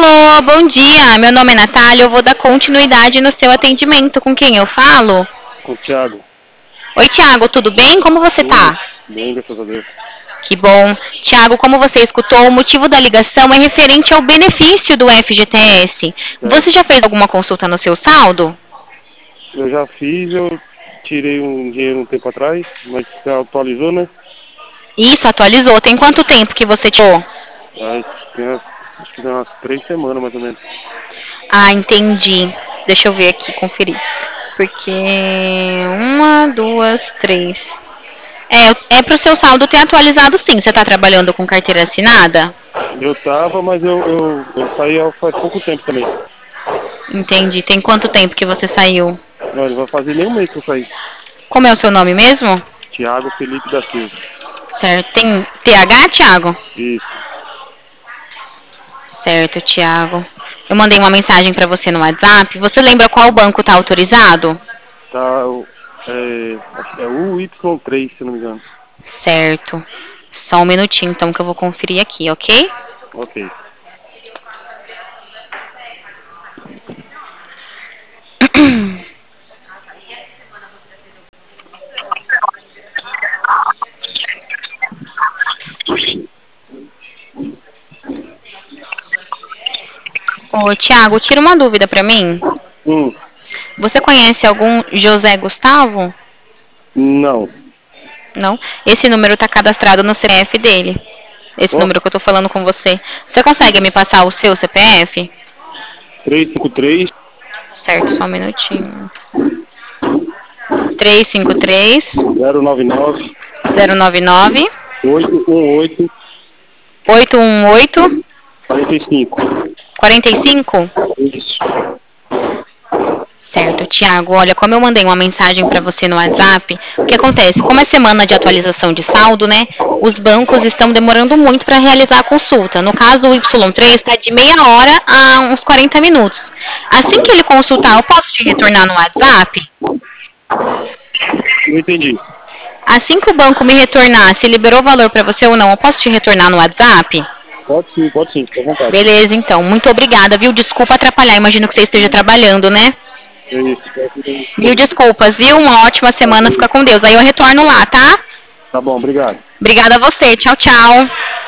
Alô, bom dia. Meu nome é Natália. Eu vou dar continuidade no seu atendimento. Com quem eu falo? Com o Thiago. Oi, Thiago, tudo bem? Como você Tudo tá? bem, graças a Deus. Que bom. Thiago, como você escutou, o motivo da ligação é referente ao benefício do FGTS. Você Certo. já fez alguma consulta no seu saldo? Eu já fiz, eu tirei um dinheiro um tempo atrás, mas você atualizou, né? Isso, atualizou. Tem quanto tempo que você tirou? Aí acho que tem umas 3 semanas mais ou menos. Ah, entendi. Deixa eu ver aqui, conferir. Porque uma, duas, três. É pro seu saldo ter atualizado sim. Você tá trabalhando com carteira assinada? Eu tava, mas eu saí faz pouco tempo também. Entendi. Tem quanto tempo que você saiu? Olha, não vai fazer nem um mês que eu saí. Como é o seu nome mesmo? Thiago Felipe da Silva. Certo. Tem TH, Thiago? Isso. Certo, Thiago. Eu mandei uma mensagem pra você no WhatsApp. Você lembra qual banco tá autorizado? Tá, acho que é o Y3, se não me engano. Certo. Só um minutinho, então, que eu vou conferir aqui, ok? Ok. Ô, Thiago, tira uma dúvida pra mim. Hum, Você conhece algum José Gustavo? não. Não? Esse número tá cadastrado no CPF dele. Esse Ó, número que eu tô falando com você. Você consegue me passar o seu CPF? 353 Certo, só um minutinho. 353 099 099 818 818 45. 45. Isso. Certo, Tiago. Olha, como eu mandei uma mensagem para você no WhatsApp, o que acontece? Como é semana de atualização de saldo, né? Os bancos estão demorando muito para realizar a consulta. No caso, o Y3 está de meia hora a uns 40 minutos. Assim que ele consultar, eu posso te retornar no WhatsApp? Não entendi. Assim que o banco me retornar, se liberou o valor para você ou não, eu posso te retornar no WhatsApp? Pode sim, fica à vontade. Beleza, então. Muito obrigada, viu? Desculpa atrapalhar. Imagino que você esteja trabalhando, né? É isso. Mil desculpas, viu? Uma ótima semana. Fica com Deus. Aí eu retorno lá, tá? Tá bom, obrigado. Obrigada a você. Tchau, tchau.